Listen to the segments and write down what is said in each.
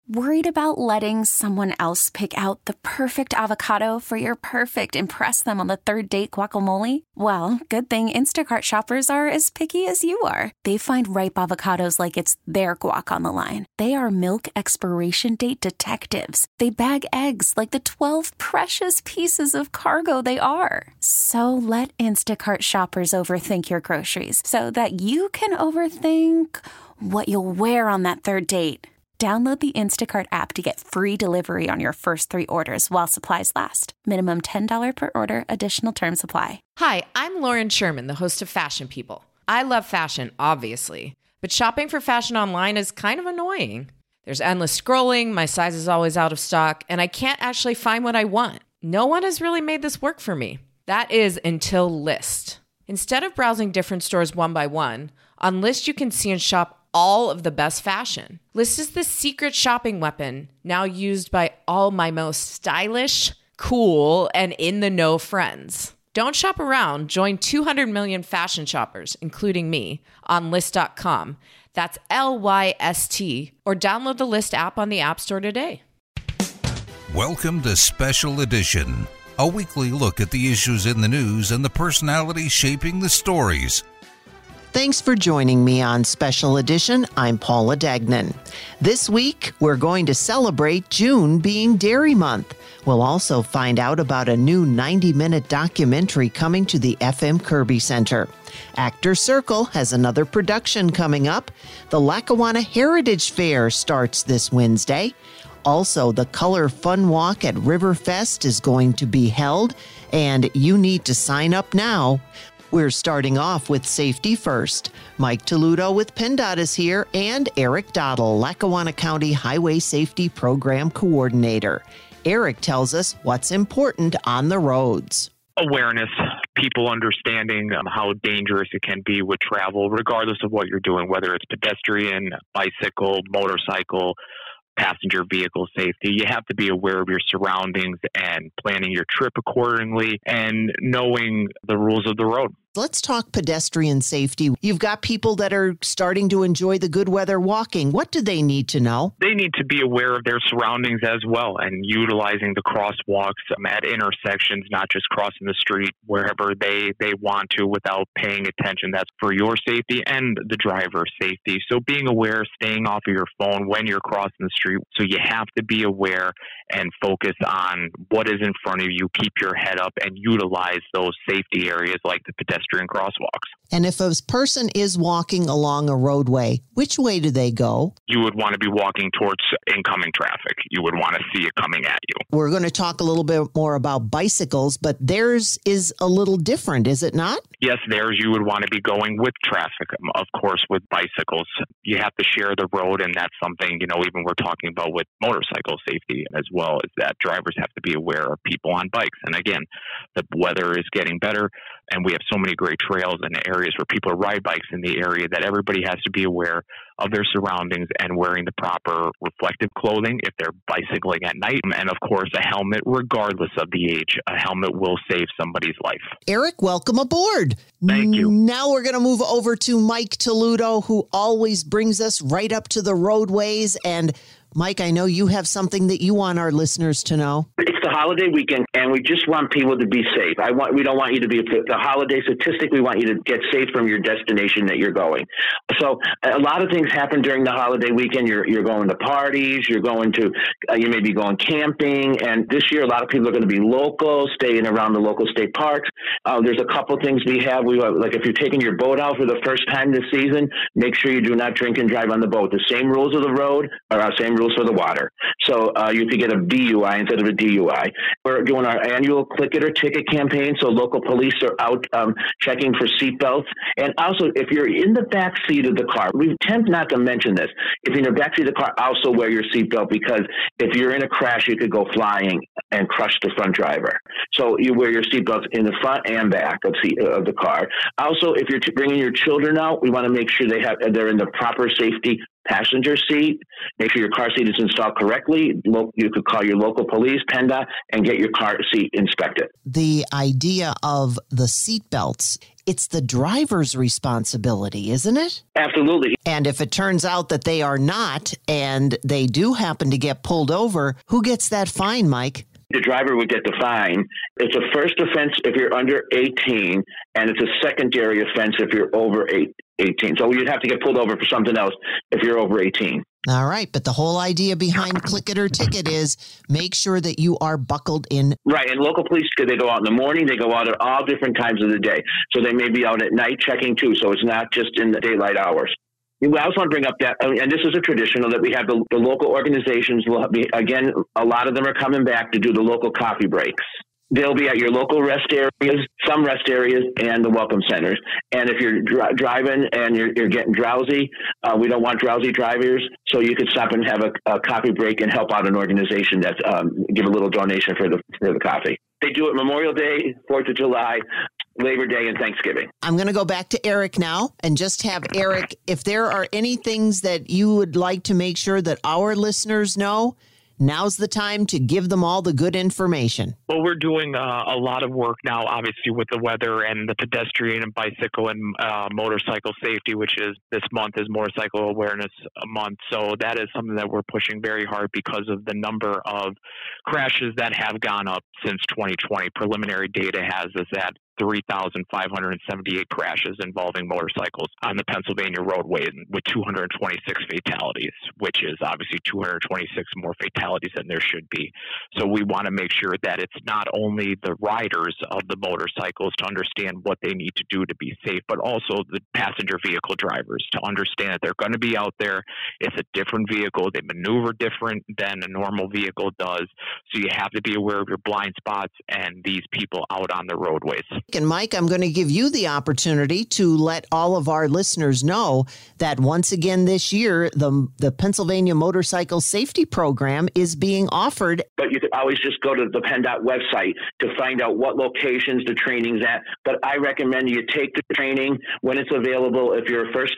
Worried about letting someone else pick out the perfect avocado for your perfect impress them on the third date guacamole? Well, good thing Instacart shoppers are as picky as you are. They find ripe avocados like it's their guac on the line. They are milk expiration date detectives. They bag eggs like the 12 precious pieces of cargo they are. So let Instacart shoppers overthink your groceries so that you can overthink what you'll wear on that third date. Download the Instacart app to get free delivery on your first 3 orders while supplies last. Minimum $10 per order. Additional terms apply. Hi, I'm Lauren Sherman, the host of Fashion People. I love fashion, obviously, but shopping for fashion online is kind of annoying. There's endless scrolling, my size is always out of stock, and I can't actually find what I want. No one has really made this work for me. That is until Lyst. Instead of browsing different stores one by one, on Lyst you can see and shop all of the best fashion. Lyst is the secret shopping weapon now used by all my most stylish, cool, and in-the-know friends. Don't shop around. Join 200 million fashion shoppers, including me, on Lyst.com. That's Lyst, or download the Lyst app on the App Store today. Welcome to Special Edition, a weekly look at the issues in the news and the personalities shaping the stories. Thanks for joining me on Special Edition. I'm Paula Dagnan. This week, we're going to celebrate June being Dairy Month. We'll also find out about a new 90-minute documentary coming to the FM Kirby Center. Actor Circle has another production coming up. The Lackawanna Heritage Fair starts this Wednesday. Also, the Color Fun Walk at Riverfest is going to be held, and you need to sign up now. We're starting off with safety first. Mike Toludo with PennDOT is here, and Eric Dottle, Lackawanna County Highway Safety Program Coordinator. Eric tells us what's important on the roads. Awareness, people understanding how dangerous it can be with travel, regardless of what you're doing, whether it's pedestrian, bicycle, motorcycle, passenger vehicle safety. You have to be aware of your surroundings and planning your trip accordingly and knowing the rules of the road. Let's talk pedestrian safety. You've got people that are starting to enjoy the good weather walking. What do they need to know? They need to be aware of their surroundings as well and utilizing the crosswalks at intersections, not just crossing the street wherever they want to without paying attention. That's for your safety and the driver's safety. So being aware, staying off of your phone when you're crossing the street. So you have to be aware and focus on what is in front of you. Keep your head up and utilize those safety areas like the pedestrian crosswalks. And if a person is walking along a roadway, which way do they go? You would want to be walking towards incoming traffic. You would want to see it coming at you. We're going to talk a little bit more about bicycles, but theirs is a little different, is it not? Yes, theirs you would want to be going with traffic. Of course, with bicycles, you have to share the road, and that's something, even we're talking about with motorcycle safety as well, is that drivers have to be aware of people on bikes. And again, the weather is getting better, and we have so many great trails and areas where people ride bikes in the area that everybody has to be aware of their surroundings and wearing the proper reflective clothing if they're bicycling at night. And of course, a helmet, regardless of the age. A helmet will save somebody's life. Eric, welcome aboard. Thank you. Now we're going to move over to Mike Toludo, who always brings us right up to the roadways. And Mike, I know you have something that you want our listeners to know. It's the holiday weekend, and we just want people to be safe. We don't want you to be the holiday statistic. We want you to get safe from your destination that you're going. So a lot of things happen during the holiday weekend. You're going to parties. You're going to you may be going camping. And this year, a lot of people are going to be local, staying around the local state parks. There's a couple things we have. Like if you're taking your boat out for the first time this season, make sure you do not drink and drive on the boat. The same rules of the road are our same rules for the water. So you could get a DUI instead of a DUI. We're doing our annual Click It or Ticket campaign, so local police are out checking for seatbelts. And also, if you're in the back seat of the car, we tend not to mention this. If you're in the back seat of the car, also wear your seatbelt, because if you're in a crash, you could go flying and crush the front driver. So you wear your seatbelts in the front and back of the car. Also, if you're bringing your children out, we want to make sure they're in the proper safety passenger seat. Make sure your car seat is installed correctly. You could call your local police, PennDOT, and get your car seat inspected. The idea of the seat belts, it's the driver's responsibility, isn't it? Absolutely. And if it turns out that they are not, and they do happen to get pulled over, who gets that fine, Mike? The driver would get the fine. It's a first offense if you're under 18, and it's a secondary offense if you're over 18. So you'd have to get pulled over for something else if you're over 18. All right. But the whole idea behind Click It or Ticket is make sure that you are buckled in. Right. And local police, they go out in the morning. They go out at all different times of the day. So they may be out at night checking too. So it's not just in the daylight hours. I also want to bring up that, and this is a traditional, that we have the local organizations. Will be, again, a lot of them are coming back to do the local coffee breaks. They'll be at your local rest areas, some rest areas, and the welcome centers. And if you're driving and you're getting drowsy, we don't want drowsy drivers, so you could stop and have a coffee break and help out an organization that give a little donation for the coffee. They do it Memorial Day, 4th of July, Labor Day, and Thanksgiving. I'm going to go back to Eric now and just have Eric, if there are any things that you would like to make sure that our listeners know, now's the time to give them all the good information. Well, we're doing a lot of work now, obviously, with the weather and the pedestrian and bicycle and motorcycle safety, which is this month is Motorcycle Awareness Month. So that is something that we're pushing very hard because of the number of crashes that have gone up since 2020. Preliminary data has us at 3,578 crashes involving motorcycles on the Pennsylvania roadway with 226 fatalities, which is obviously 226 more fatalities than there should be. So we want to make sure that it's not only the riders of the motorcycles to understand what they need to do to be safe, but also the passenger vehicle drivers to understand that they're going to be out there. It's a different vehicle. They maneuver different than a normal vehicle does. So you have to be aware of your blind spots and these people out on the roadways. And Mike, I'm going to give you the opportunity to let all of our listeners know that once again this year, the Pennsylvania Motorcycle Safety Program is being offered. But you could always just go to the PennDOT website to find out what locations the training's at. But I recommend you take the training when it's available. If you're for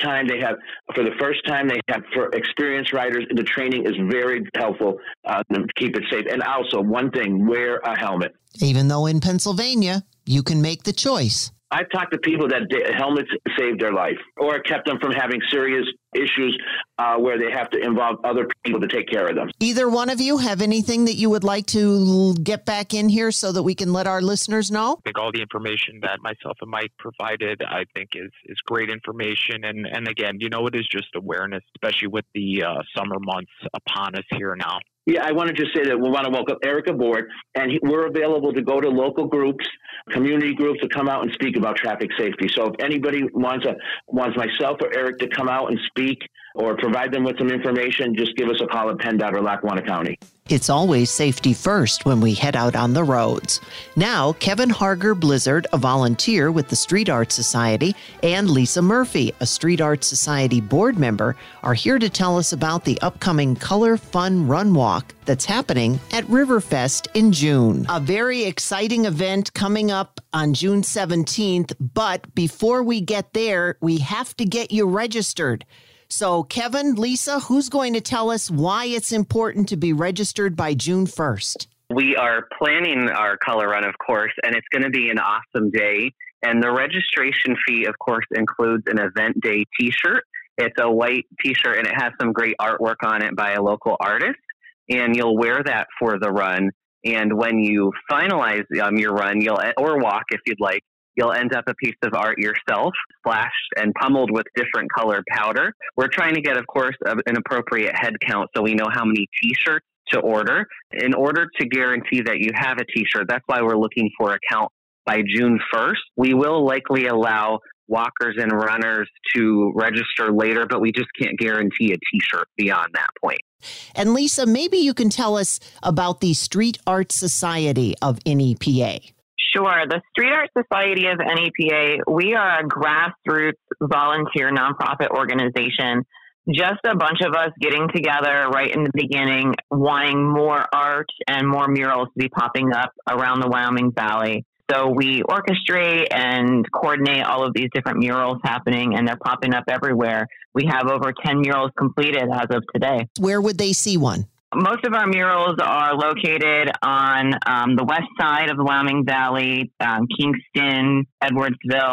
the first time, for experienced riders, the training is very helpful to keep it safe. And also, one thing, wear a helmet. Even though in Pennsylvania, you can make the choice. I've talked to people that helmets saved their life or kept them from having serious issues where they have to involve other people to take care of them. Either one of you have anything that you would like to get back in here so that we can let our listeners know? I think all the information that myself and Mike provided, I think is great information. And again, it is just awareness, especially with the summer months upon us here now. Yeah, I want to just say that we want to welcome Eric aboard, and we're available to go to local groups, community groups, to come out and speak about traffic safety. So if anybody wants myself or Eric to come out and speak or provide them with some information, just give us a call at PennDOT or Lackawanna County. It's always safety first when we head out on the roads. Now, Kevin Harger Blizzard, a volunteer with the Street Art Society, and Lisa Murphy, a Street Art Society board member, are here to tell us about the upcoming Color Fun Run Walk that's happening at Riverfest in June. A very exciting event coming up on June 17th, but before we get there, we have to get you registered. So, Kevin, Lisa, who's going to tell us why it's important to be registered by June 1st? We are planning our color run, of course, and it's going to be an awesome day. And the registration fee, of course, includes an event day T-shirt. It's a white T-shirt, and it has some great artwork on it by a local artist. And you'll wear that for the run. And when you finalize your run, or walk if you'd like, you'll end up a piece of art yourself, splashed and pummeled with different colored powder. We're trying to get, of course, an appropriate head count so we know how many T-shirts to order. In order to guarantee that you have a T-shirt, that's why we're looking for a count by June 1st. We will likely allow walkers and runners to register later, but we just can't guarantee a T-shirt beyond that point. And Lisa, maybe you can tell us about the Street Art Society of NEPA. Sure. The Street Art Society of NEPA, we are a grassroots volunteer nonprofit organization. Just a bunch of us getting together right in the beginning, wanting more art and more murals to be popping up around the Wyoming Valley. So we orchestrate and coordinate all of these different murals happening, and they're popping up everywhere. We have over 10 murals completed as of today. Where would they see one? Most of our murals are located on the west side of the Wyoming Valley, Kingston, Edwardsville.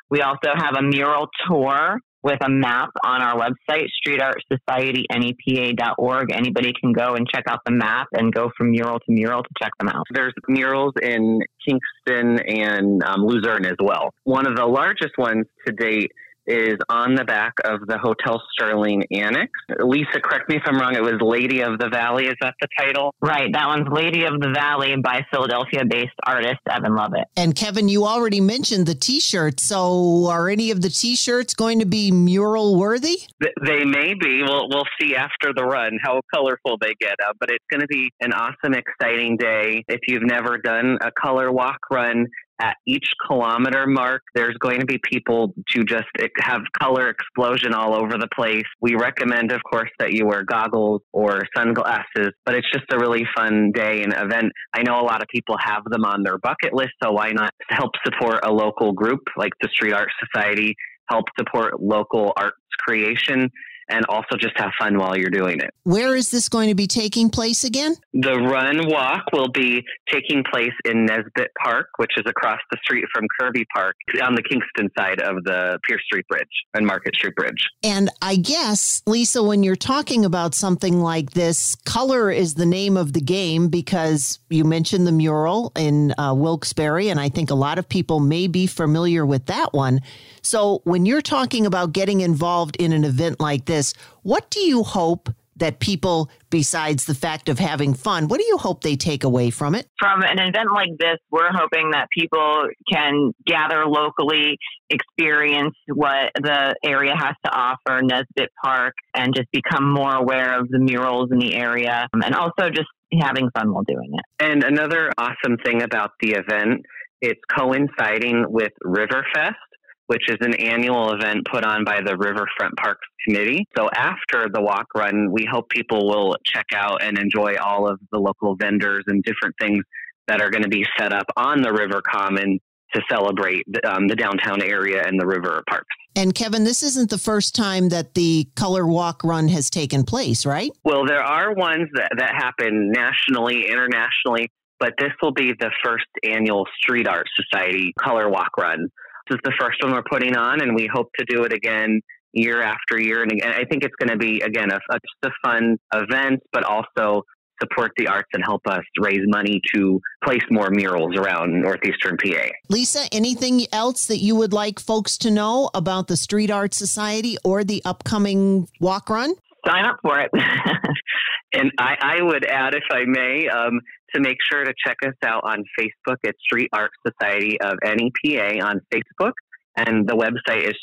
We also have a mural tour with a map on our website, streetartsocietynepa.org. Anybody can go and check out the map and go from mural to mural to check them out. There's murals in Kingston and Luzerne as well. One of the largest ones to date is on the back of the Hotel Sterling Annex. Lisa, correct me if I'm wrong, it was Lady of the Valley. Is that the title? Right. That one's Lady of the Valley by Philadelphia-based artist Evan Lovett. And Kevin, you already mentioned the T-shirts. So are any of the T-shirts going to be mural worthy? They may be. We'll see after the run how colorful they get. But it's going to be an awesome, exciting day. If you've never done a color walk run, at each kilometer mark, there's going to be people to just have color explosion all over the place. We recommend, of course, that you wear goggles or sunglasses, but it's just a really fun day and event. I know a lot of people have them on their bucket list, so why not help support a local group like the Street Art Society, help support local arts creation, and also just have fun while you're doing it. Where is this going to be taking place again? The run walk will be taking place in Nesbitt Park, which is across the street from Kirby Park on the Kingston side of the Pierce Street Bridge and Market Street Bridge. And I guess, Lisa, when you're talking about something like this, color is the name of the game because you mentioned the mural in Wilkes-Barre, and I think a lot of people may be familiar with that one. So when you're talking about getting involved in an event like this, what do you hope that people, besides the fact of having fun, what do you hope they take away from it? From an event like this, we're hoping that people can gather locally, experience what the area has to offer, Nesbitt Park, and just become more aware of the murals in the area, and also just having fun while doing it. And another awesome thing about the event, it's coinciding with Riverfest, which is an annual event put on by the Riverfront Parks Committee. So after the walk run, we hope people will check out and enjoy all of the local vendors and different things that are going to be set up on the River Common to celebrate the downtown area and the river parks. And Kevin, this isn't the first time that the Color Walk Run has taken place, right? Well, there are ones that happen nationally, internationally, but this will be the first annual Street Art Society Color Walk Run. This is the first one we're putting on, and we hope to do it again year after year. And again, I think it's going to be, again, just a fun event, but also support the arts and help us raise money to place more murals around northeastern PA. Lisa, anything else that you would like folks to know about the Street Art Society or the upcoming walk run? Sign up for it. And I would add, if I may, to make sure to check us out on Facebook at Street Art Society of NEPA on Facebook. And the website is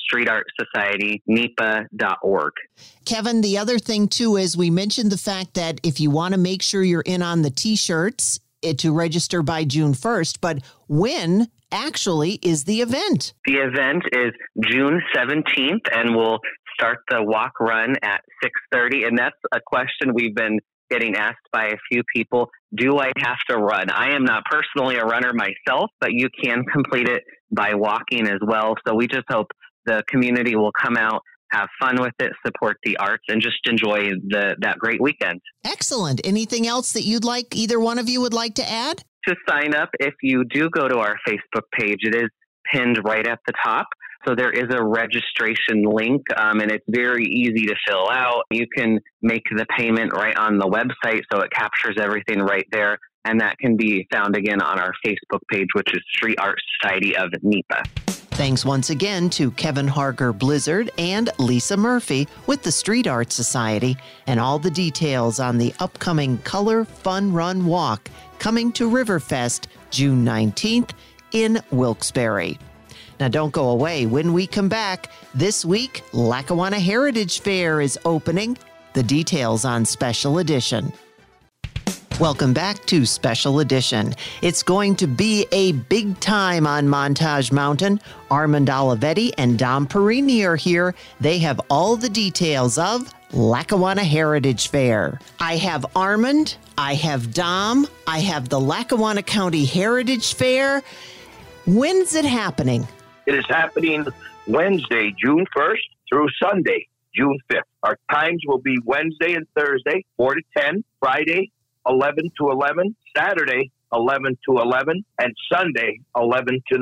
streetartsocietynepa.org. Kevin, the other thing, too, is we mentioned the fact that if you want to make sure you're in on the T-shirts to register by June 1st, but when actually is the event? The event is June 17th, and we'll start the walk run at 6:30. And that's a question we've been getting asked by a few people. Do I have to run? I am not personally a runner myself, but you can complete it by walking as well. So we just hope the community will come out, have fun with it, support the arts, and just enjoy that great weekend. Excellent. Anything else that either one of you would like to add? To sign up, if you do go to our Facebook page, it is pinned right at the top. So there is a registration link, and it's very easy to fill out. You can make the payment right on the website, so it captures everything right there. And that can be found again on our Facebook page, which is Street Art Society of NEPA. Thanks once again to Kevin Harger Blizzard and Lisa Murphy with the Street Art Society, and all the details on the upcoming Color Fun Run Walk coming to Riverfest June 19th in Wilkes-Barre. Now, don't go away. When we come back, this week, Lackawanna Heritage Fair is opening. The details on Special Edition. Welcome back to Special Edition. It's going to be a big time on Montage Mountain. Armand Olivetti and Dom Perini are here. They have all the details of Lackawanna Heritage Fair. I have Armand, I have Dom, I have the Lackawanna County Heritage Fair. When's it happening? It is happening Wednesday, June 1st through Sunday, June 5th. Our times will be Wednesday and Thursday, 4 to 10, Friday, 11 to 11, Saturday, 11 to 11, and Sunday, 11 to 9.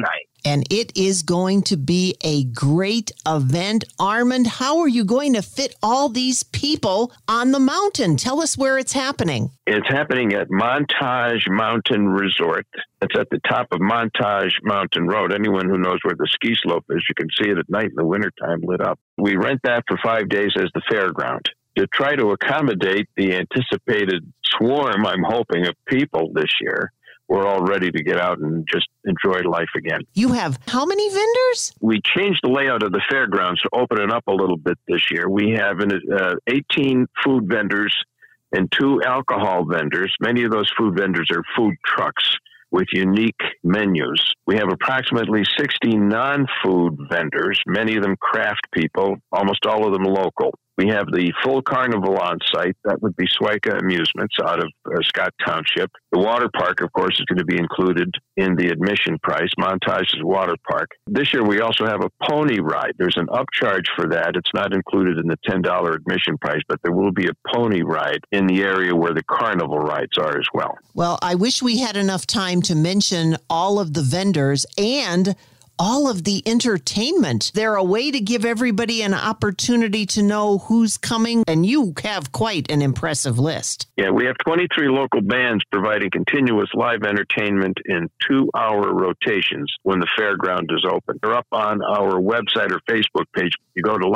And it is going to be a great event. Armand, how are you going to fit all these people on the mountain? Tell us where it's happening. It's happening at Montage Mountain Resort. It's at the top of Montage Mountain Road. Anyone who knows where the ski slope is, you can see it at night in the wintertime lit up. We rent that for 5 days as the fairground. To try to accommodate the anticipated swarm, I'm hoping, of people this year, we're all ready to get out and just enjoy life again. You have how many vendors? We changed the layout of the fairgrounds to open it up a little bit this year. We have 18 food vendors and 2 alcohol vendors. Many of those food vendors are food trucks with unique menus. We have approximately 60 non-food vendors, many of them craft people, almost all of them local. We have the full carnival on site. That would be Swyka Amusements out of Scott Township. The water park, of course, is going to be included in the admission price, Montage's water park. This year, we also have a pony ride. There's an upcharge for that. It's not included in the $10 admission price, but there will be a pony ride in the area where the carnival rides are as well. Well, I wish we had enough time to mention all of the vendors and all of the entertainment. They're a way to give everybody an opportunity to know who's coming, and you have quite an impressive list. Yeah, we have 23 local bands providing continuous live entertainment in 2-hour rotations when the fairground is open. They're up on our website or Facebook page. You go to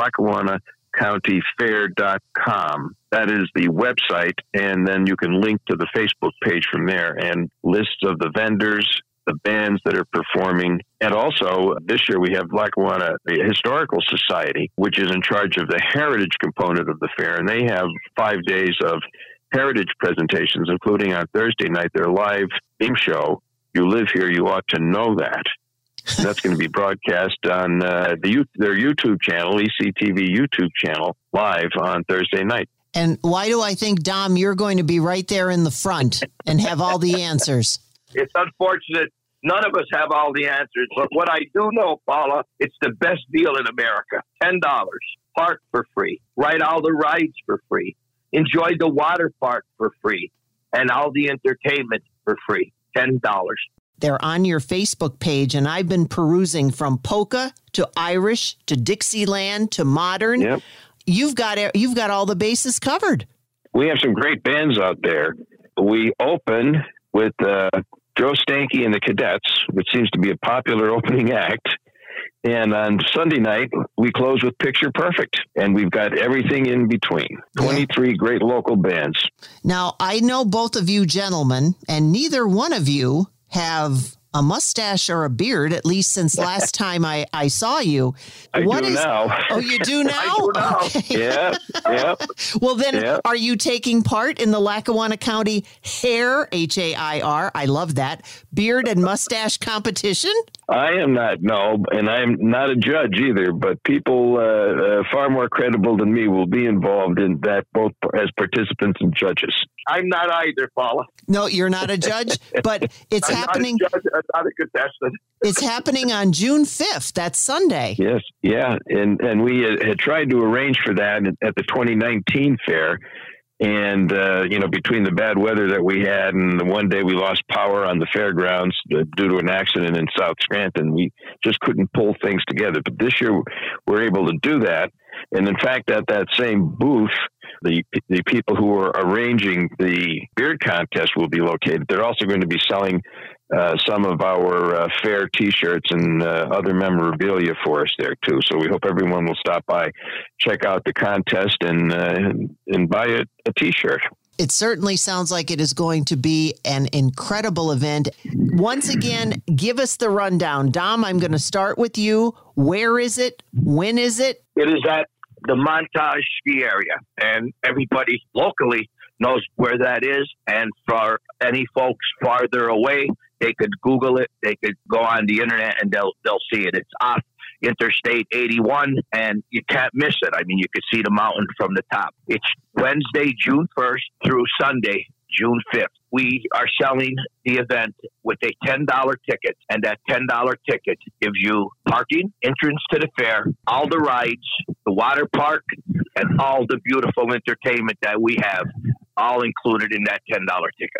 LackawannaCountyFair.com. That is the website, and then you can link to the Facebook page from there, and lists of the vendors, the bands that are performing. And also, this year we have Lackawanna Historical Society, which is in charge of the heritage component of the fair. And they have 5 days of heritage presentations, including on Thursday night, their live theme show, You Live Here, You Ought to Know That. And that's going to be broadcast on their YouTube channel, ECTV YouTube channel, live on Thursday night. And why do I think, Dom, you're going to be right there in the front and have all the answers? It's unfortunate none of us have all the answers, but what I do know, Paula, it's the best deal in America. $10. Park for free. Ride all the rides for free. Enjoy the water park for free. And all the entertainment for free. $10. They're on your Facebook page, and I've been perusing from polka to Irish to Dixieland to modern. Yep. You've got all the bases covered. We have some great bands out there. We open with Joe Stanky and the Cadets, which seems to be a popular opening act. And on Sunday night, we close with Picture Perfect. And we've got everything in between. 23 great local bands. Now, I know both of you gentlemen, and neither one of you have a mustache or a beard, at least since last time I saw you. I do now. Oh, you do now? I do now. Okay. Yeah. Well, then, Are you taking part in the Lackawanna County Hair, Hair, I love that, beard and mustache competition? I am not, no, and I'm not a judge either, but people far more credible than me will be involved in that, both as participants and judges. I'm not either, Paula. No, you're not a judge, but it's happening. Not a judge, I'm not a contestant. It's happening on June 5th. That's Sunday. Yes, yeah, and we had tried to arrange for that at the 2019 fair. And, between the bad weather that we had and the one day we lost power on the fairgrounds due to an accident in South Scranton, we just couldn't pull things together. But this year we're able to do that. And in fact, at that same booth, the people who are arranging the beard contest will be located. They're also going to be selling some of our fair T-shirts and other memorabilia for us there too. So we hope everyone will stop by, check out the contest, and buy a T-shirt. It certainly sounds like it is going to be an incredible event. Once again, give us the rundown. Dom, I'm going to start with you. Where is it? When is it? It is at the Montage ski area, and everybody locally knows where that is. And for any folks farther away, they could Google it. They could go on the internet and they'll see it. It's off Interstate 81, and you can't miss it. I mean, you could see the mountain from the top. It's Wednesday, June 1st through Sunday, June 5th. We are selling the event with a $10 ticket, and that $10 ticket gives you parking, entrance to the fair, all the rides, the water park, and all the beautiful entertainment that we have, all included in that $10 ticket.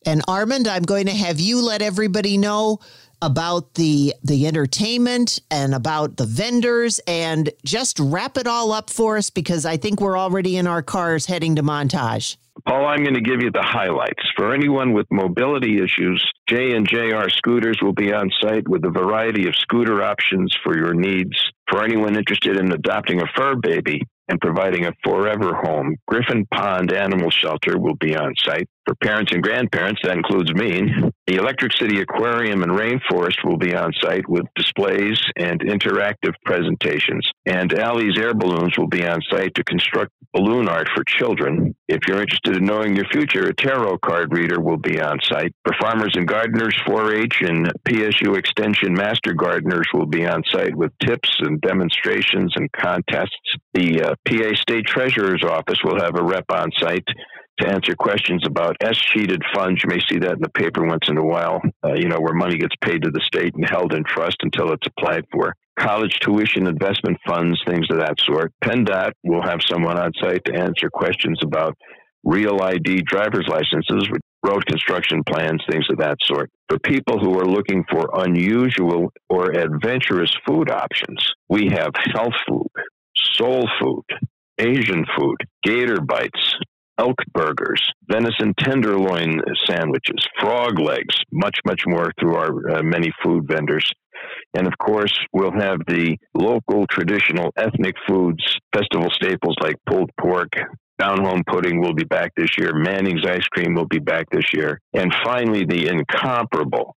And Armand, I'm going to have you let everybody know about the entertainment and about the vendors, and just wrap it all up for us, because I think we're already in our cars heading to Montage. Paul, I'm going to give you the highlights. For anyone with mobility issues, J&JR Scooters will be on site with a variety of scooter options for your needs. For anyone interested in adopting a fur baby and providing a forever home, Griffin Pond Animal Shelter will be on site. For parents and grandparents, that includes me, the Electric City Aquarium and Rainforest will be on site with displays and interactive presentations. And Allie's Air Balloons will be on site to construct balloon art for children. If you're interested in knowing your future, a tarot card reader will be on site. For farmers and gardeners, 4-H and PSU Extension Master Gardeners will be on site with tips and demonstrations and contests. The PA State Treasurer's Office will have a rep on site to answer questions about S-sheeted funds. You may see that in the paper once in a while, where money gets paid to the state and held in trust until it's applied for. College tuition investment funds, things of that sort. PennDOT will have someone on site to answer questions about real ID driver's licenses, road construction plans, things of that sort. For people who are looking for unusual or adventurous food options, we have health food, soul food, Asian food, gator bites, elk burgers, venison tenderloin sandwiches, frog legs, much, much more through our many food vendors. And of course, we'll have the local traditional ethnic foods, festival staples like pulled pork. Down Home Pudding will be back this year. Manning's Ice Cream will be back this year. And finally, the incomparable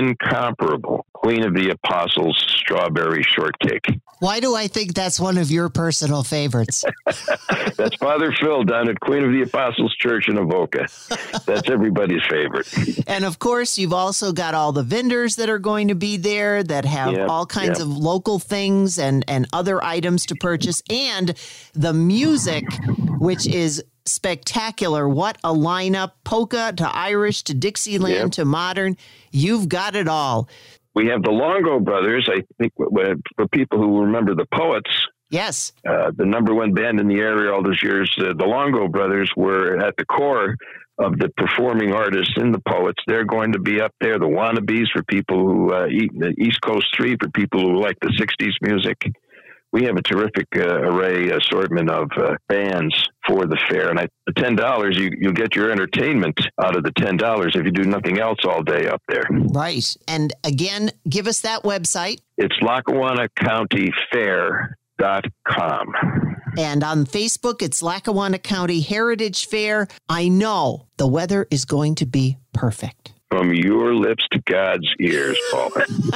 Queen of the Apostles Strawberry Shortcake. Why do I think that's one of your personal favorites? That's Father Phil down at Queen of the Apostles Church in Avoca. That's everybody's favorite. And of course, you've also got all the vendors that are going to be there that have all kinds of local things and other items to purchase. And the music, which is spectacular. What a lineup. Polka to Irish to Dixieland to modern. You've got it all. We have the Longo Brothers. I think for people who remember the Poets. Yes. The number one band in the area all those years, the Longo Brothers were at the core of the performing artists in the Poets. They're going to be up there. The Wannabes for people who eat the East Coast 3 for people who like the 60s music. We have a terrific assortment of bands for the fair. And at $10, you get your entertainment out of the $10 if you do nothing else all day up there. Right. And again, give us that website. It's LackawannaCountyFair.com. And on Facebook, it's Lackawanna County Heritage Fair. I know the weather is going to be perfect. From your lips to God's ears, Paul.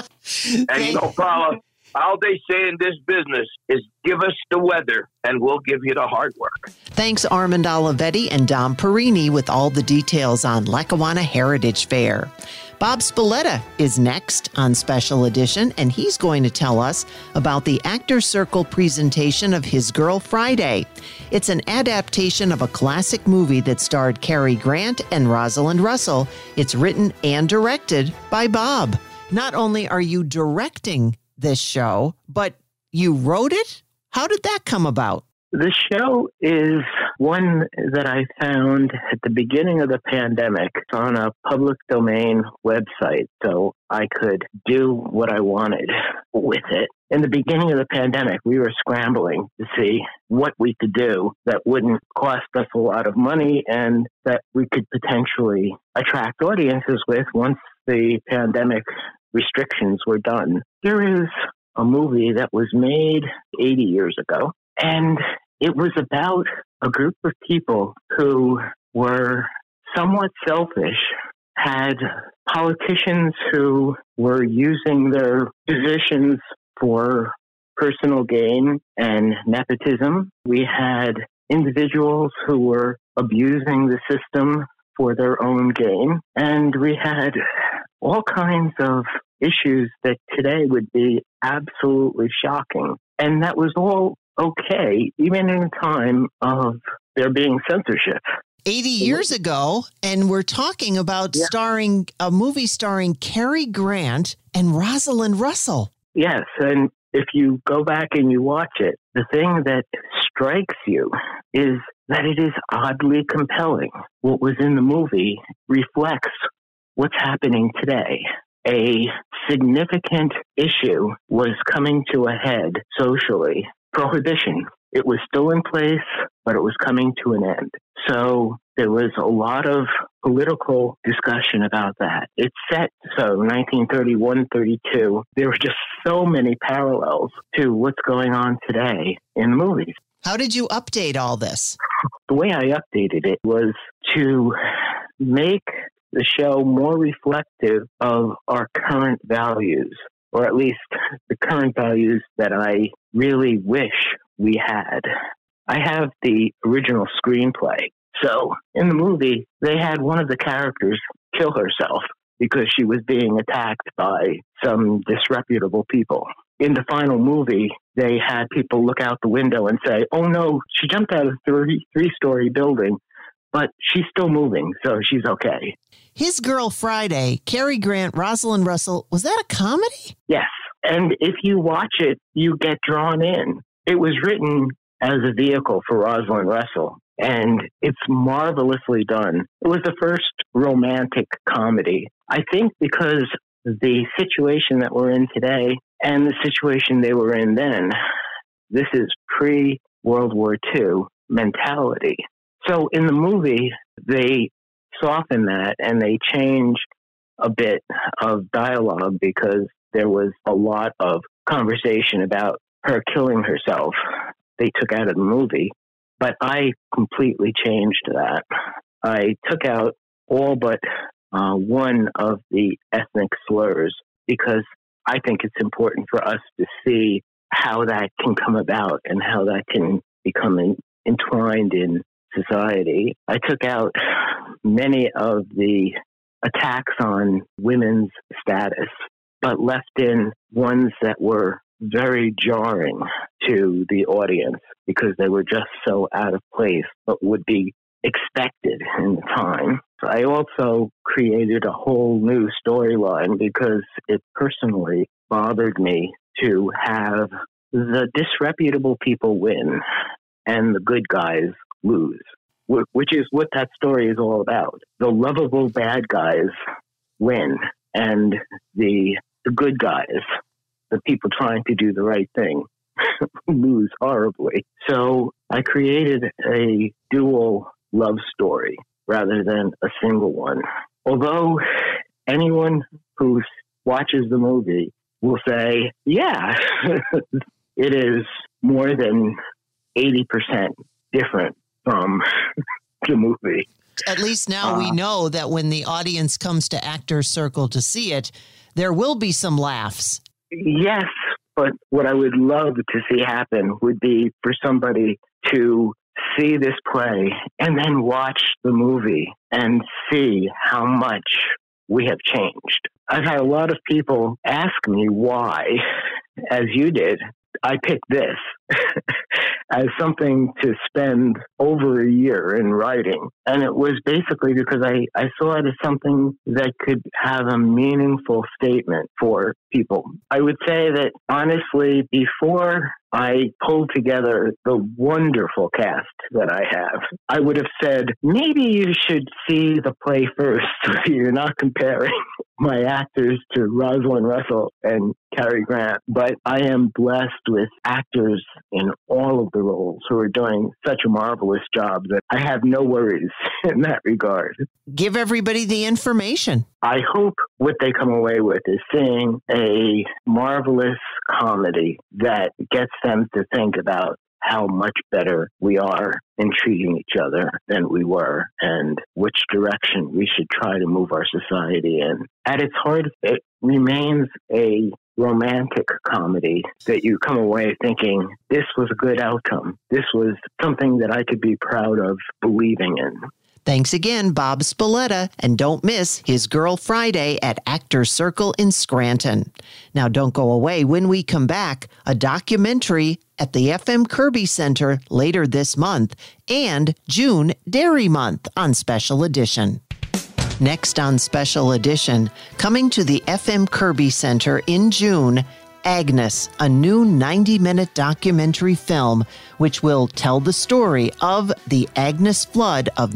And Paula, all they say in this business is give us the weather and we'll give you the hard work. Thanks, Armand Olivetti and Dom Perini with all the details on Lackawanna Heritage Fair. Bob Spalletta is next on Special Edition, and he's going to tell us about the Actors Circle presentation of His Girl Friday. It's an adaptation of a classic movie that starred Cary Grant and Rosalind Russell. It's written and directed by Bob. Not only are you directing this show, but you wrote it? How did that come about? The show is one that I found at the beginning of the pandemic on a public domain website, so I could do what I wanted with it. In the beginning of the pandemic, we were scrambling to see what we could do that wouldn't cost us a lot of money and that we could potentially attract audiences with once the pandemic restrictions were done. There is a movie that was made 80 years ago, and it was about a group of people who were somewhat selfish, had politicians who were using their positions for personal gain and nepotism. We had individuals who were abusing the system for their own gain, and we had all kinds of issues that today would be absolutely shocking. And that was all okay, even in a time of there being censorship. 80 years ago, and we're talking about starring a movie starring Cary Grant and Rosalind Russell. Yes, and if you go back and you watch it, the thing that strikes you is that it is oddly compelling. What was in the movie reflects what's happening today. A significant issue was coming to a head socially. Prohibition. It was still in place, but it was coming to an end. So there was a lot of political discussion about that. It's set, 1931, 32. There were just so many parallels to what's going on today in the movies. How did you update all this? The way I updated it was to make the show more reflective of our current values, or at least the current values that I really wish we had. I have the original screenplay. So in the movie, they had one of the characters kill herself because she was being attacked by some disreputable people. In the final movie, they had people look out the window and say, oh no, she jumped out of a three-story building, but she's still moving, so she's okay. His Girl Friday, Cary Grant, Rosalind Russell, was that a comedy? Yes, and if you watch it, you get drawn in. It was written as a vehicle for Rosalind Russell, and it's marvelously done. It was the first romantic comedy. I think because the situation that we're in today and the situation they were in then, this is pre-World War II mentality. So in the movie, they soften that and they change a bit of dialogue because there was a lot of conversation about her killing herself. They took out of the movie, but I completely changed that. I took out all but one of the ethnic slurs because I think it's important for us to see how that can come about and how that can become entwined in society. I took out many of the attacks on women's status, but left in ones that were very jarring to the audience because they were just so out of place, but would be expected in the time. I also created a whole new storyline because it personally bothered me to have the disreputable people win and the good guys lose, which is what that story is all about. The lovable bad guys win and the good guys, the people trying to do the right thing, lose horribly. So I created a dual love story rather than a single one. Although anyone who watches the movie will say, yeah, it is more than 80% different from the movie. At least now we know that when the audience comes to Actors Circle to see it, there will be some laughs. Yes, but what I would love to see happen would be for somebody to see this play and then watch the movie and see how much we have changed. I've had a lot of people ask me why, as you did, I picked this as something to spend over a year in writing. And it was basically because I saw it as something that could have a meaningful statement for people. I would say that, honestly, before I pulled together the wonderful cast that I have, I would have said, maybe you should see the play first so you're not comparing my actors to Rosalind Russell and Cary Grant. But I am blessed with actors in all of the roles who are doing such a marvelous job that I have no worries in that regard. Give everybody the information. I hope what they come away with is seeing a marvelous comedy that gets them to think about how much better we are in treating each other than we were and which direction we should try to move our society in. At its heart, it remains a romantic comedy that you come away thinking, this was a good outcome. This was something that I could be proud of believing in. Thanks again, Bob Spalletta, and don't miss His Girl Friday at Actors Circle in Scranton. Now, don't go away. When we come back, a documentary at the FM Kirby Center later this month, and June Dairy Month on Special Edition. Next on Special Edition, coming to the FM Kirby Center in June, Agnes, a new 90-minute documentary film which will tell the story of the Agnes flood of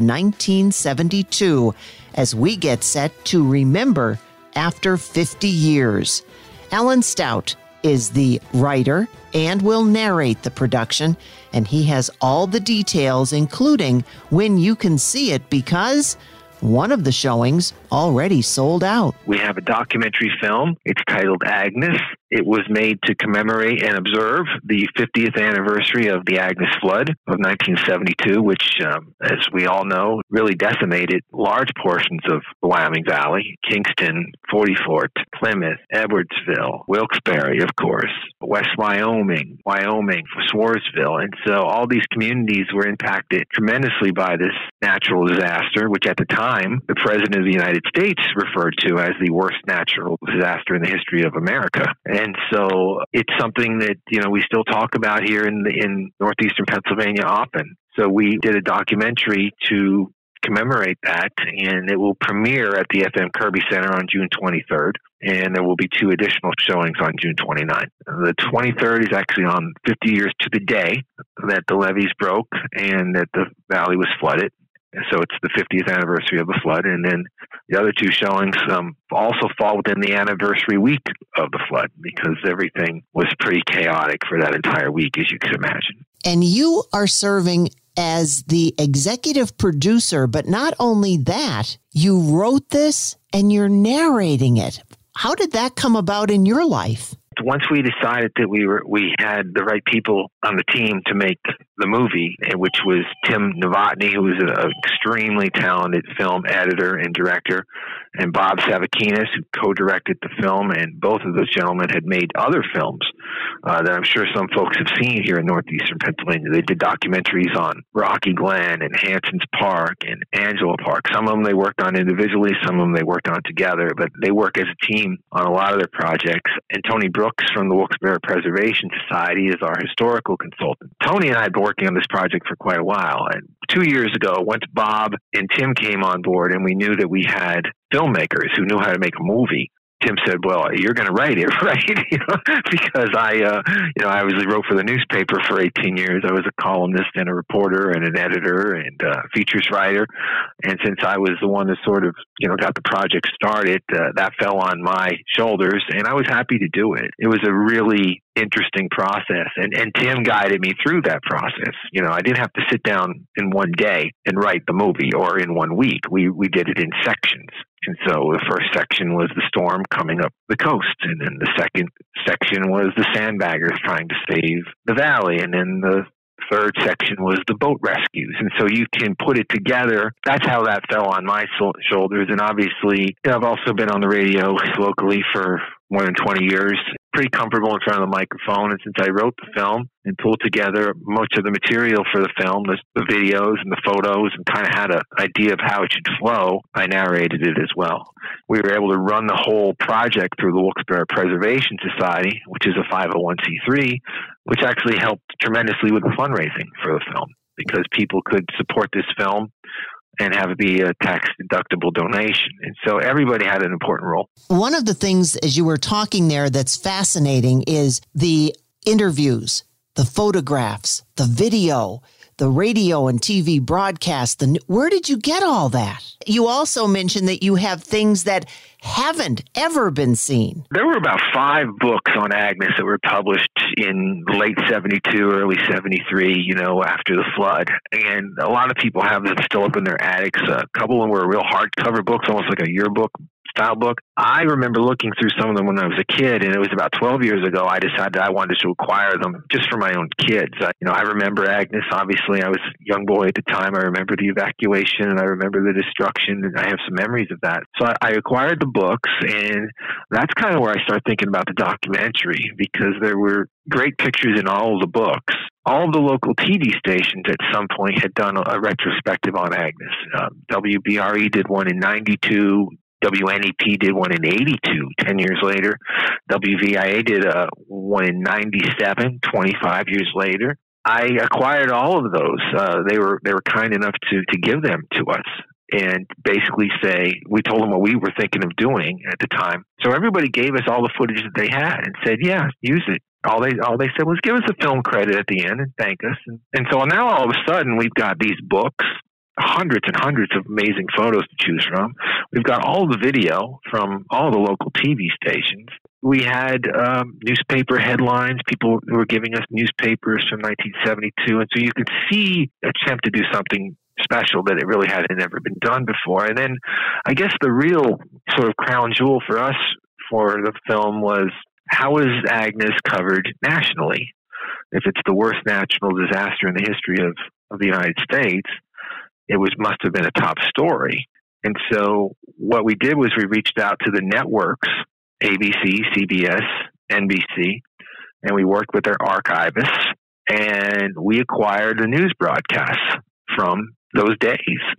1972 as we get set to remember after 50 years. Alan Stout is the writer and will narrate the production, and he has all the details, including when you can see it, because one of the showings already sold out. We have a documentary film. It's titled Agnes. It was made to commemorate and observe the 50th anniversary of the Agnes flood of 1972, which, as we all know, really decimated large portions of the Wyoming Valley, Kingston, 44th, Plymouth, Edwardsville, Wilkes-Barre, of course, West Wyoming, Swarsville. And so all these communities were impacted tremendously by this natural disaster, which at the time, the President of the United States referred to as the worst natural disaster in the history of America. And so it's something that, we still talk about here in northeastern Pennsylvania often. So we did a documentary to commemorate that, and it will premiere at the FM Kirby Center on June 23rd, and there will be 2 additional showings on June 29th. The 23rd is actually on 50 years to the day that the levees broke and that the valley was flooded. So it's the 50th anniversary of the flood. And then the other 2 showings also fall within the anniversary week of the flood, because everything was pretty chaotic for that entire week, as you could imagine. And you are serving as the executive producer, but not only that, you wrote this and you're narrating it. How did that come about in your life? Once we decided that we had the right people on the team to make the movie, which was Tim Novotny, who was an extremely talented film editor and director, and Bob Savakinas, who co-directed the film, and both of those gentlemen had made other films that I'm sure some folks have seen here in northeastern Pennsylvania. They did documentaries on Rocky Glen and Hanson's Park and Angela Park. Some of them they worked on individually, some of them they worked on together, but they work as a team on a lot of their projects. And Tony Brooks from the Wilkes-Barre Preservation Society is our historical consultant. Tony and I had been working on this project for quite a while, and 2 years ago, once Bob and Tim came on board and we knew that we had filmmakers who knew how to make a movie, Tim said, "Well, you're going to write it, right?" Because I obviously wrote for the newspaper for 18 years. I was a columnist and a reporter and an editor and a features writer. And since I was the one that sort of, got the project started, that fell on my shoulders, and I was happy to do it. It was a really interesting process, and Tim guided me through that process. I didn't have to sit down in one day and write the movie, or in 1 week. We did it in sections. And so the first section was the storm coming up the coast, and then the second section was the sandbaggers trying to save the valley, and then the third section was the boat rescues. And so you can put it together. That's how that fell on my shoulders. And obviously, I've also been on the radio locally for more than 20 years, pretty comfortable in front of the microphone. And since I wrote the film and pulled together much of the material for the film, the videos and the photos, and kind of had an idea of how it should flow, I narrated it as well. We were able to run the whole project through the Wilkes-Barre Preservation Society, which is a 501c3, which actually helped tremendously with the fundraising for the film, because people could support this film and have it be a tax-deductible donation. And so everybody had an important role. One of the things, as you were talking there, that's fascinating is the interviews, the photographs, the video, the radio and TV broadcast. Where did you get all that? You also mentioned that you have things that haven't ever been seen. There were about 5 books on Agnes that were published in late 72, early 73, after the flood. And a lot of people have them still up in their attics. A couple of them were real hardcover books, almost like a yearbook style book. I remember looking through some of them when I was a kid, and it was about 12 years ago I decided I wanted to acquire them just for my own kids. I remember Agnes. Obviously, I was a young boy at the time. I remember the evacuation, and I remember the destruction, and I have some memories of that. So I acquired the books, and that's kind of where I started thinking about the documentary, because there were great pictures in all of the books. All of the local TV stations at some point had done a retrospective on Agnes. WBRE did one in 92. WNEP did one in 82, 10 years later. WVIA did one in 97, 25 years later. I acquired all of those. They were kind enough to give them to us. and basically say, we told them what we were thinking of doing at the time. So everybody gave us all the footage that they had and said, yeah, use it. All they said was give us a film credit at the end and thank us. And so now all of a sudden we've got these books, hundreds and hundreds of amazing photos to choose from. We've got all the video from all the local TV stations. We had newspaper headlines. People were giving us newspapers from 1972. And so you could see an attempt to do something special that it really had never been done before. And then I guess the real sort of crown jewel for us for the film was, how is Agnes covered nationally? If it's the worst natural disaster in the history of the United States, it must have been a top story. And so what we did was we reached out to the networks, ABC, CBS, NBC, and we worked with their archivists, and we acquired the news broadcasts from those days.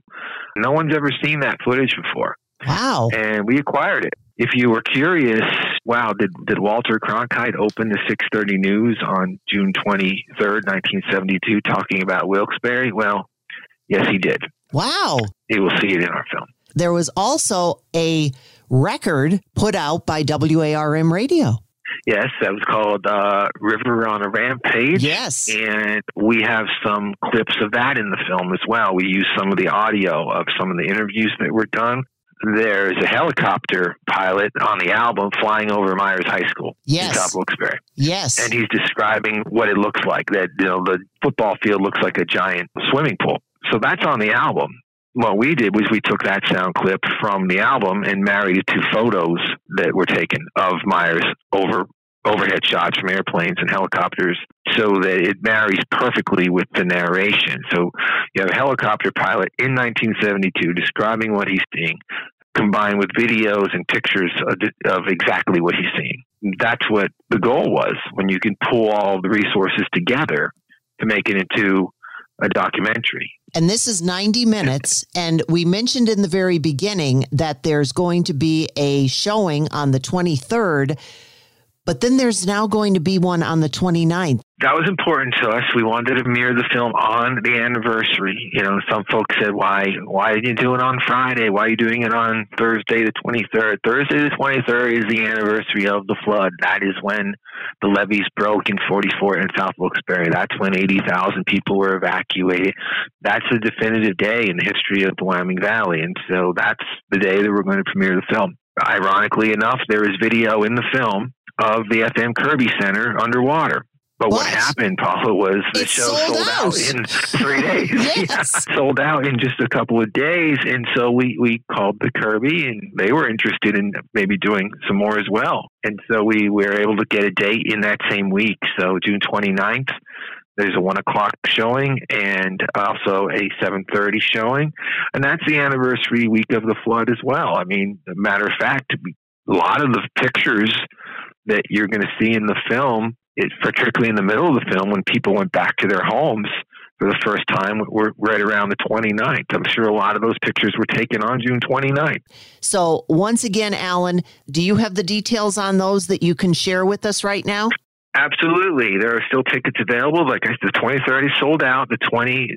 No one's ever seen that footage before. Wow. And we acquired it. If you were curious, wow, did Walter Cronkite open the 6:30 News on June 23rd, 1972, talking about Wilkes-Barre? Well, yes, he did. Wow. You will see it in our film. There was also a record put out by WARM Radio. Yes, that was called River on a Rampage. Yes. And we have some clips of that in the film as well. We use some of the audio of some of the interviews that were done. There's a helicopter pilot on the album flying over Myers High School in South Wilkes-Barre. Yes. And he's describing what it looks like, that the football field looks like a giant swimming pool. So that's on the album. What we did was we took that sound clip from the album and married it to photos that were taken of Myers overhead shots from airplanes and helicopters, so that it marries perfectly with the narration. So you have a helicopter pilot in 1972 describing what he's seeing, combined with videos and pictures of exactly what he's seeing. That's what the goal was, when you can pull all the resources together to make it into a documentary. And this is 90 minutes. And we mentioned in the very beginning that there's going to be a showing on the 23rd, but then there's now going to be one on the 29th. That was important to us. We wanted to premiere the film on the anniversary. You know, some folks said, why are you doing it on Friday? Why are you doing it on Thursday the 23rd? Thursday the 23rd is the anniversary of the flood. That is when the levees broke in 44 in South Wilkes-Barre. That's when 80,000 people were evacuated. That's a definitive day in the history of the Wyoming Valley. And so that's the day that we're going to premiere the film. Ironically enough, there is video in the film of the FM Kirby Center underwater. But what happened, Paula, was the show sold out in 3 days. Yes. Yeah, sold out in just a couple of days. And so we called the Kirby, and they were interested in maybe doing some more as well. And so we were able to get a date in that same week. So June 29th, there's a 1 o'clock showing and also a 7:30 showing. And that's the anniversary week of the flood as well. I mean, as a matter of fact, a lot of the pictures that you're going to see in the film, particularly in the middle of the film, when people went back to their homes for the first time, were right around the 29th. I'm sure a lot of those pictures were taken on June 29th. So once again, Alan, do you have the details on those that you can share with us right now? Absolutely. There are still tickets available. Like I said, the 23rd is sold out. The 20,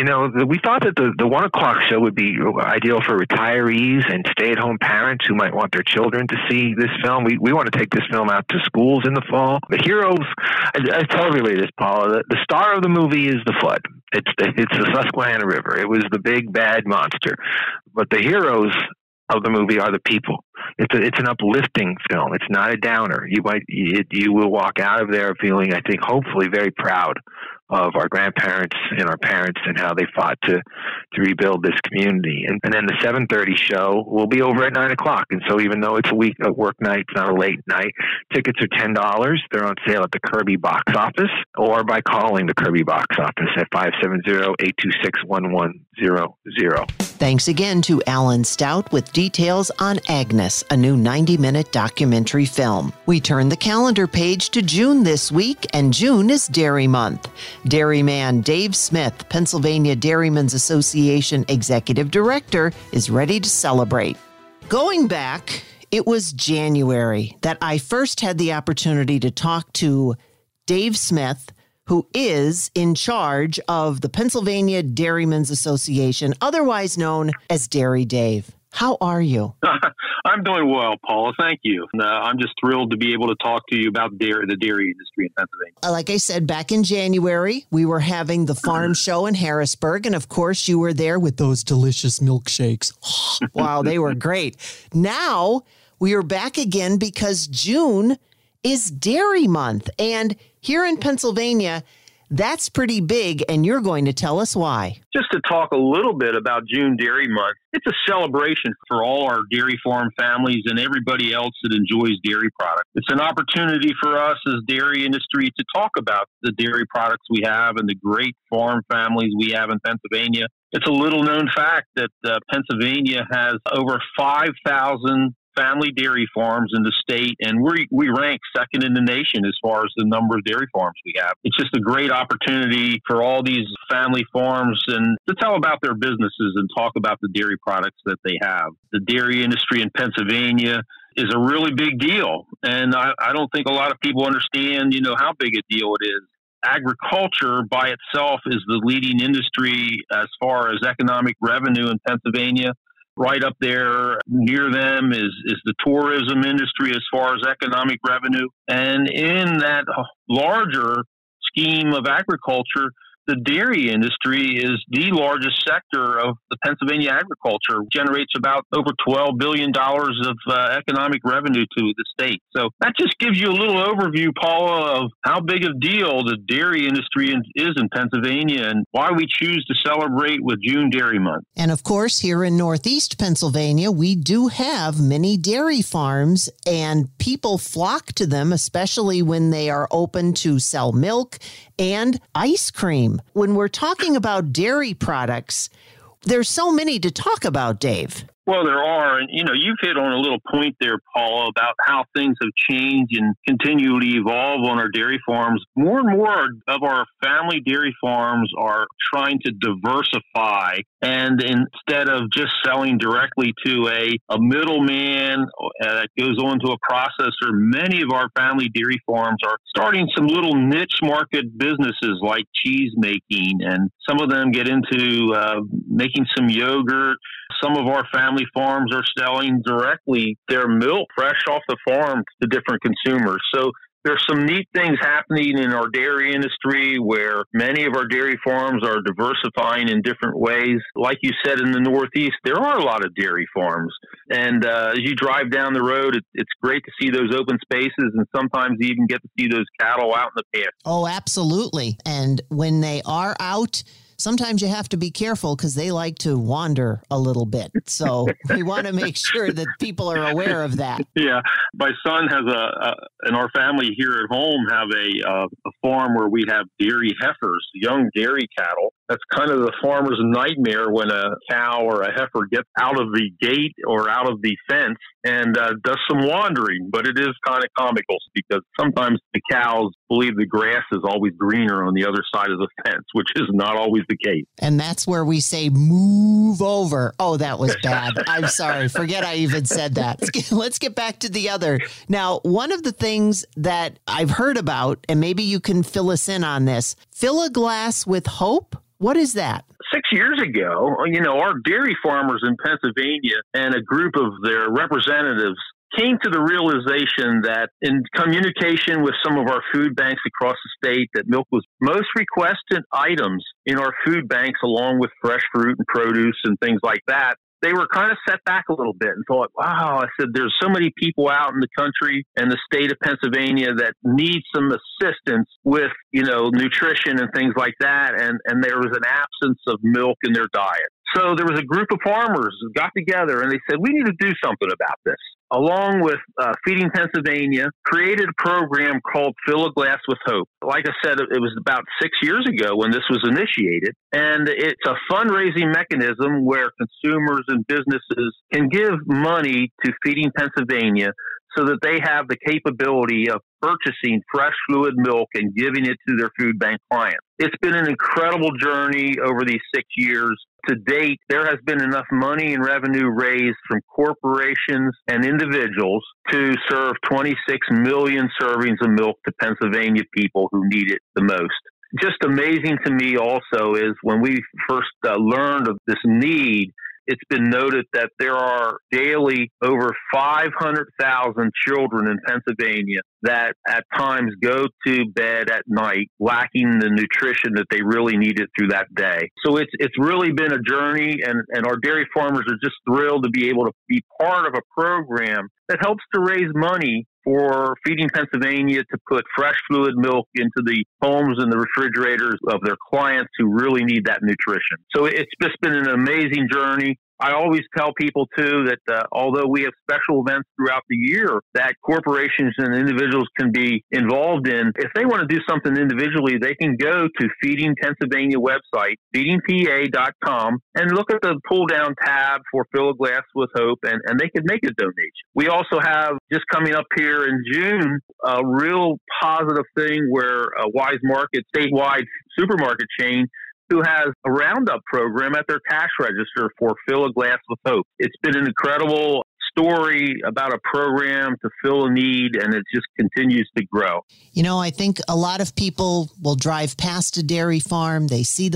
we thought that the 1 o'clock show would be ideal for retirees and stay-at-home parents who might want their children to see this film. We want to take this film out to schools in the fall. The heroes, I tell everybody this, Paula, the star of the movie is the flood. It's the Susquehanna River. It was the big bad monster. But the heroes of the movie are the people. It's an uplifting film. It's not a downer. You will walk out of there feeling, I think, hopefully very proud of our grandparents and our parents and how they fought to rebuild this community. And then the 7:30 show will be over at 9 o'clock. And so even though it's a work night, it's not a late night, tickets are $10. They're on sale at the Kirby box office or by calling the Kirby box office at 570-826-1100. Thanks again to Alan Stout with details on Agnes, a new 90-minute documentary film. We turn the calendar page to June this week, and June is Dairy Month. Dairyman Dave Smith, Pennsylvania Dairymen's Association Executive Director, is ready to celebrate. Going back, it was January that I first had the opportunity to talk to Dave Smith, who is in charge of the Pennsylvania Dairymen's Association, otherwise known as Dairy Dave. How are you? I'm doing well, Paula. Thank you. I'm just thrilled to be able to talk to you about the dairy industry in Pennsylvania. Like I said, back in January, we were having the farm show in Harrisburg. And of course, you were there with those delicious milkshakes. Wow, they were great. Now we are back again because June is Dairy Month. And here in Pennsylvania, that's pretty big, and you're going to tell us why. Just to talk a little bit about June Dairy Month, it's a celebration for all our dairy farm families and everybody else that enjoys dairy products. It's an opportunity for us as dairy industry to talk about the dairy products we have and the great farm families we have in Pennsylvania. It's a little known fact that Pennsylvania has over 5,000 family dairy farms in the state, and we rank second in the nation as far as the number of dairy farms we have. It's just a great opportunity for all these family farms and to tell about their businesses and talk about the dairy products that they have. The dairy industry in Pennsylvania is a really big deal, and I don't think a lot of people understand, how big a deal it is. Agriculture by itself is the leading industry as far as economic revenue in Pennsylvania. Right up there near them is the tourism industry as far as economic revenue. And in that larger scheme of agriculture, the dairy industry is the largest sector of the Pennsylvania agriculture, generates about over $12 billion of economic revenue to the state. So that just gives you a little overview, Paula, of how big a deal the dairy industry is in Pennsylvania and why we choose to celebrate with June Dairy Month. And of course, here in Northeast Pennsylvania, we do have many dairy farms and people flock to them, especially when they are open to sell milk and ice cream. When we're talking about dairy products, there's so many to talk about, Dave. Well, there are. And, you've hit on a little point there, Paula, about how things have changed and continually evolve on our dairy farms. More and more of our family dairy farms are trying to diversify. And instead of just selling directly to a middleman that goes on to a processor, many of our family dairy farms are starting some little niche market businesses like cheese making. And some of them get into making some yogurt. Some of our family farms are selling directly their milk fresh off the farm to different consumers. So there's some neat things happening in our dairy industry where many of our dairy farms are diversifying in different ways. Like you said, in the Northeast, there are a lot of dairy farms. And as you drive down the road, it's great to see those open spaces and sometimes you even get to see those cattle out in the pasture. Oh, absolutely. And when they are out, sometimes you have to be careful because they like to wander a little bit. So we want to make sure that people are aware of that. Yeah. My son has and our family here at home have a farm where we have dairy heifers, young dairy cattle. That's kind of the farmer's nightmare when a cow or a heifer gets out of the gate or out of the fence and does some wandering. But it is kind of comical because sometimes the cows believe the grass is always greener on the other side of the fence, which is not always the case. And that's where we say, move over. Oh, that was bad. I'm sorry. Forget I even said that. Let's get back to the other. Now, one of the things that I've heard about, and maybe you can fill us in on this, Fill a Glass with Hope. What is that? 6 years ago, our dairy farmers in Pennsylvania and a group of their representatives came to the realization that in communication with some of our food banks across the state, that milk was most requested items in our food banks, along with fresh fruit and produce and things like that. They were kind of set back a little bit and thought, wow, I said, there's so many people out in the country and the state of Pennsylvania that need some assistance with, nutrition and things like that. And there was an absence of milk in their diet. So there was a group of farmers who got together and they said, we need to do something about this. Along with Feeding Pennsylvania, created a program called Fill a Glass with Hope. Like I said, it was about 6 years ago when this was initiated. And it's a fundraising mechanism where consumers and businesses can give money to Feeding Pennsylvania so that they have the capability of purchasing fresh fluid milk and giving it to their food bank clients. It's been an incredible journey over these 6 years. To date, there has been enough money and revenue raised from corporations and individuals to serve 26 million servings of milk to Pennsylvania people who need it the most. just amazing to me also is when we first learned of this need, it's been noted that there are daily over 500,000 children in Pennsylvania that at times go to bed at night lacking the nutrition that they really needed through that day. So it's really been a journey, and our dairy farmers are just thrilled to be able to be part of a program that helps to raise money for Feeding Pennsylvania to put fresh fluid milk into the homes and the refrigerators of their clients who really need that nutrition. So it's just been an amazing journey. I always tell people, too, that although we have special events throughout the year that corporations and individuals can be involved in, if they want to do something individually, they can go to Feeding Pennsylvania website, feedingpa.com, and look at the pull-down tab for Fill a Glass with Hope, and they can make a donation. We also have, just coming up here in June, a real positive thing where a Wise Market statewide supermarket chain who has a Roundup program at their cash register for Fill a Glass with Hope. It's been an incredible story about a program to fill a need, and it just continues to grow. You know, I think a lot of people will drive past a dairy farm, they see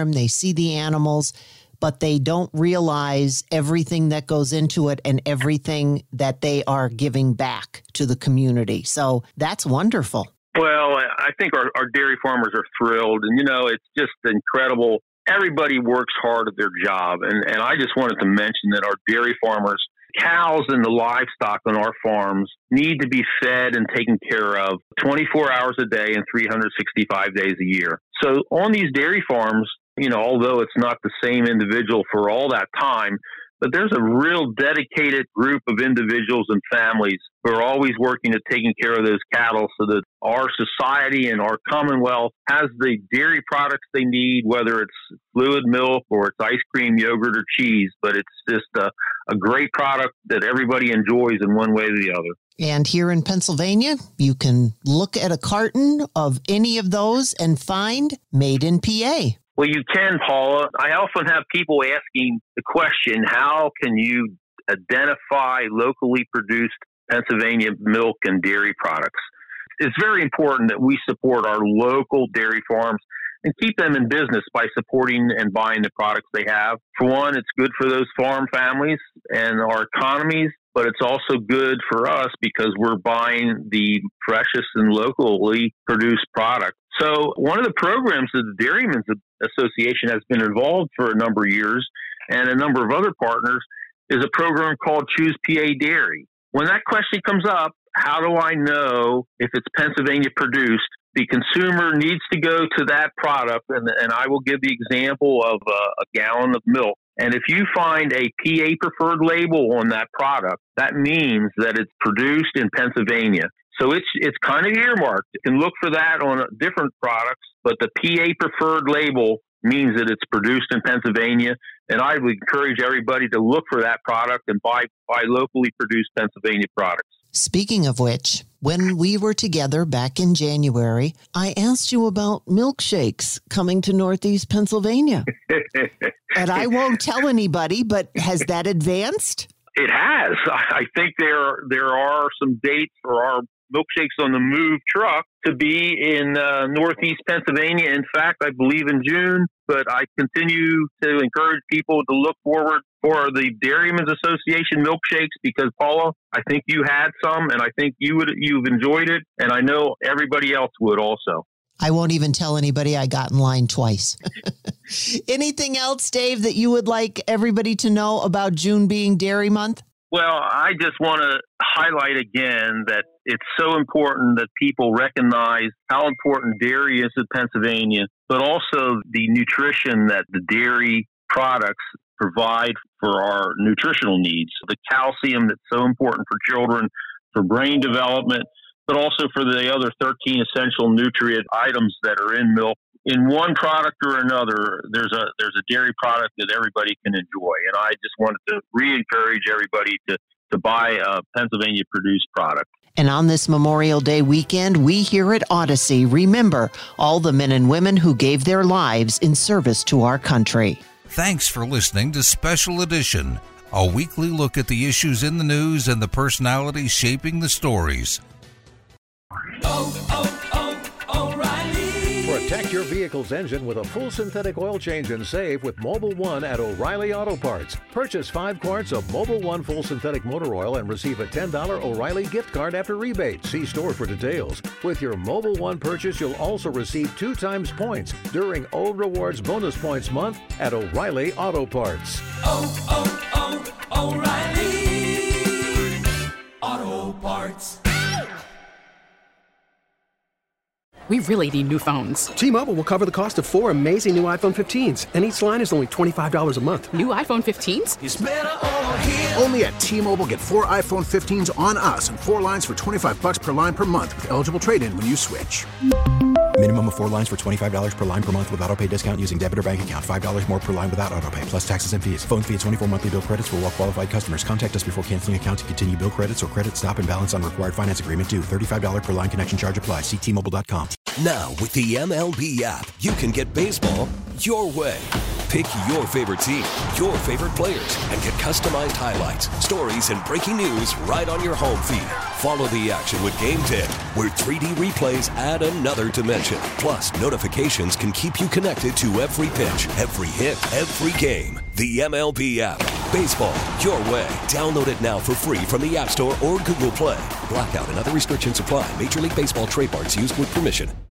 the animals, but they don't realize everything that goes into it and everything that they are giving back to the community. So that's wonderful. Well, I think our dairy farmers are thrilled, and, it's just incredible. Everybody works hard at their job, and I just wanted to mention that our dairy farmers, cows and the livestock on our farms need to be fed and taken care of 24 hours a day and 365 days a year. So on these dairy farms, although it's not the same individual for all that time, but there's a real dedicated group of individuals and families who are always working at taking care of those cattle so that our society and our Commonwealth has the dairy products they need, whether it's fluid milk or it's ice cream, yogurt, or cheese. But it's just a great product that everybody enjoys in one way or the other. And here in Pennsylvania, you can look at a carton of any of those and find Made in PA. Well, you can, Paula. I often have people asking the question, how can you identify locally produced Pennsylvania milk and dairy products? It's very important that we support our local dairy farms and keep them in business by supporting and buying the products they have. For one, it's good for those farm families and our economies, but it's also good for us because we're buying the freshest and locally produced product. So one of the programs that the Dairymen's Association has been involved for a number of years, and a number of other partners, is a program called Choose PA Dairy. When that question comes up, how do I know if it's Pennsylvania produced? The consumer needs to go to that product, and I will give the example of a gallon of milk. And if you find a PA preferred label on that product, that means that it's produced in Pennsylvania. So it's kind of earmarked. You can look for that on different products, but the PA preferred label means that it's produced in Pennsylvania. And I would encourage everybody to look for that product and buy locally produced Pennsylvania products. Speaking of which, when we were together back in January, I asked you about milkshakes coming to Northeast Pennsylvania. And I won't tell anybody, but has that advanced? It has. I think there are some dates for our Milkshakes on the Move truck to be in Northeast Pennsylvania. In fact, I believe in June, but I continue to encourage people to look forward for the Dairymen's Association milkshakes because, Paula, I think you had some, and I think you've enjoyed it, and I know everybody else would also. I won't even tell anybody I got in line twice. Anything else, Dave, that you would like everybody to know about June being Dairy Month? Well, I just want to highlight again that it's so important that people recognize how important dairy is in Pennsylvania, but also the nutrition that the dairy products provide for our nutritional needs. The calcium that's so important for children, for brain development, but also for the other 13 essential nutrient items that are in milk. In one product or another, there's a dairy product that everybody can enjoy. And I just wanted to re-encourage everybody to buy a Pennsylvania-produced product. And on this Memorial Day weekend, we here at Odyssey remember all the men and women who gave their lives in service to our country. Thanks for listening to Special Edition, a weekly look at the issues in the news and the personalities shaping the stories. O'Reilly. Protect your vehicle's engine with a full synthetic oil change and save with Mobil 1 at O'Reilly Auto Parts. Purchase 5 quarts of Mobil 1 full synthetic motor oil and receive a $10 O'Reilly gift card after rebate. See store for details. With your Mobil 1 purchase, you'll also receive 2 times points during O Rewards Bonus Points Month at O'Reilly Auto Parts. O'Reilly Auto Parts. We really need new phones. T-Mobile will cover the cost of 4 amazing new iPhone 15s, and each line is only $25 a month. New iPhone 15s? It's better over here. Only at T-Mobile, get 4 iPhone 15s on us and 4 lines for $25 per line per month with eligible trade-in when you switch. Minimum of 4 lines for $25 per line per month with autopay discount using debit or bank account. $5 more per line without autopay, plus taxes and fees. Phone fee at 24 monthly bill credits for well-qualified customers. Contact us before canceling account to continue bill credits or credit stop and balance on required finance agreement due. $35 per line connection charge applies. See T-Mobile.com. Now, with the MLB app, you can get baseball your way. Pick your favorite team, your favorite players, and get customized highlights, stories, and breaking news right on your home feed. Follow the action with Game Tip, where 3D replays add another dimension. Plus, notifications can keep you connected to every pitch, every hit, every game. The MLB app. Baseball your way. Download it now for free from the App Store or Google Play. Blackout and other restrictions apply. Major League Baseball trademarks used with permission.